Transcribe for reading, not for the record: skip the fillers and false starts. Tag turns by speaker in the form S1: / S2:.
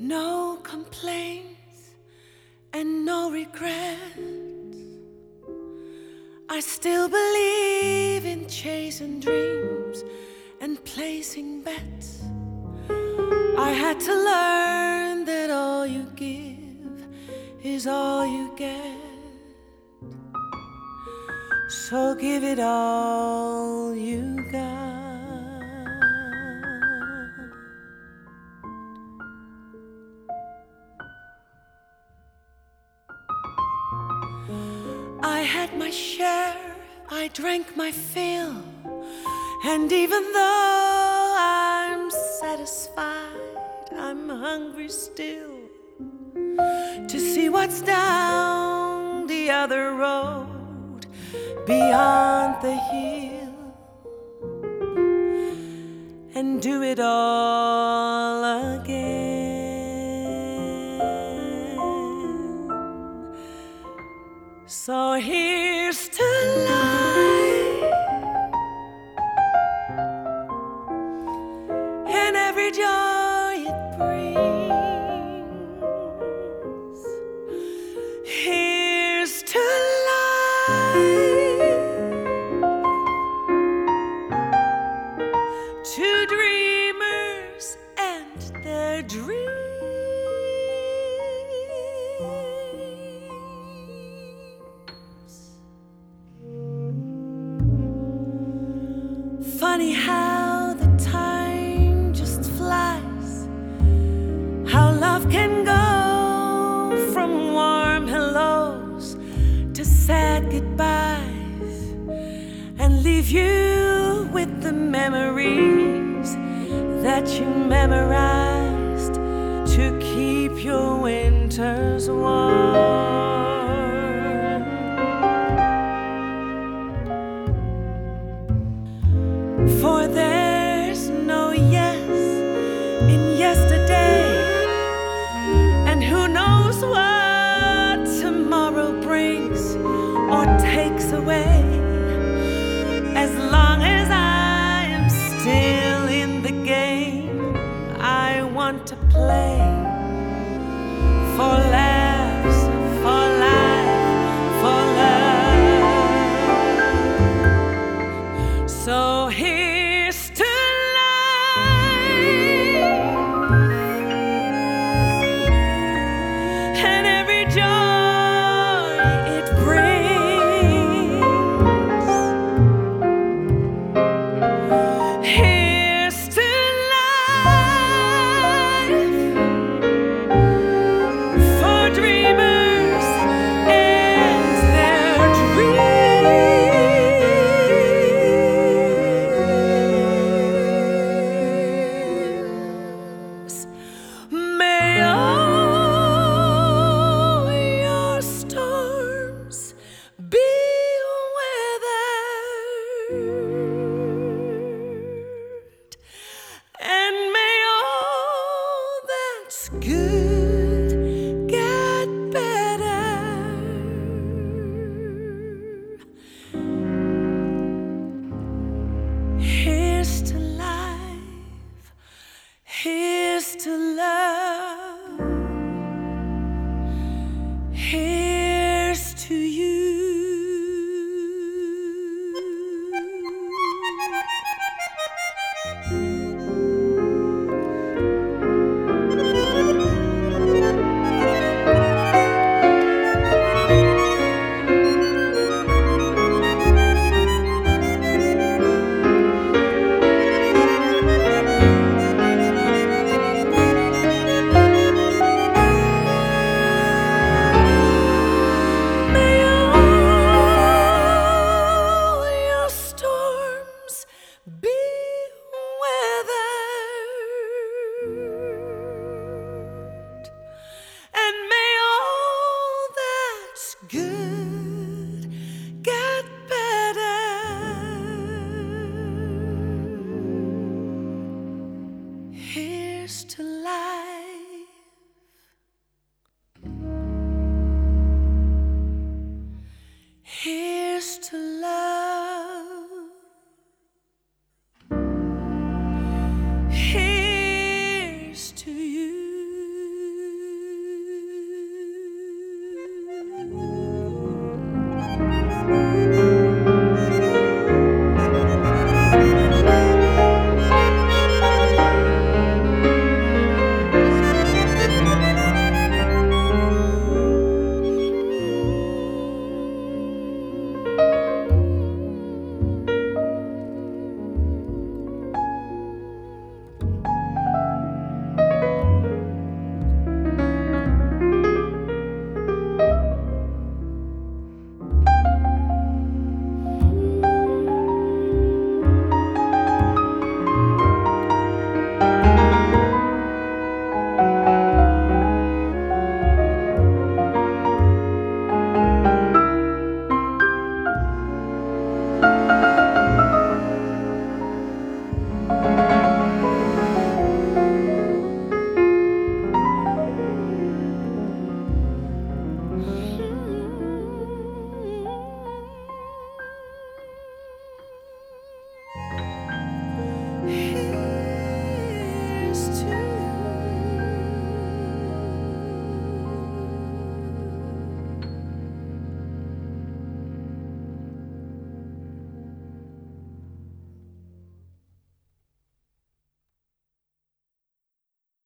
S1: No complaints and no regrets. I still believe in chasing dreams and placing bets. I had to learn that all you give is all you get. So give it all you got. I had my share, I drank my fill, and even though I'm satisfied, I'm hungry still to see what's down the other road, beyond the hill, and do it all again. So here's to life and every joy it brings. Here's to life, to dreamers and their dreams. Funny how the time just flies, how love can go from warm hellos to sad goodbyes, and leave you with the memories that you memorized to keep your winters warm. For there's no yes in yesterday, and who knows what tomorrow brings or takes away. As long as I am still in the game, I want to play for laughs, for life, for love. So here's to life and every joy it brings. Here's to life for dreamers and their dreams. May all your storms be weathered, and may all that's good get better. Here's to life, here's to love, here's to you. May all your storms be weathered, and may all that's good get better. Here's to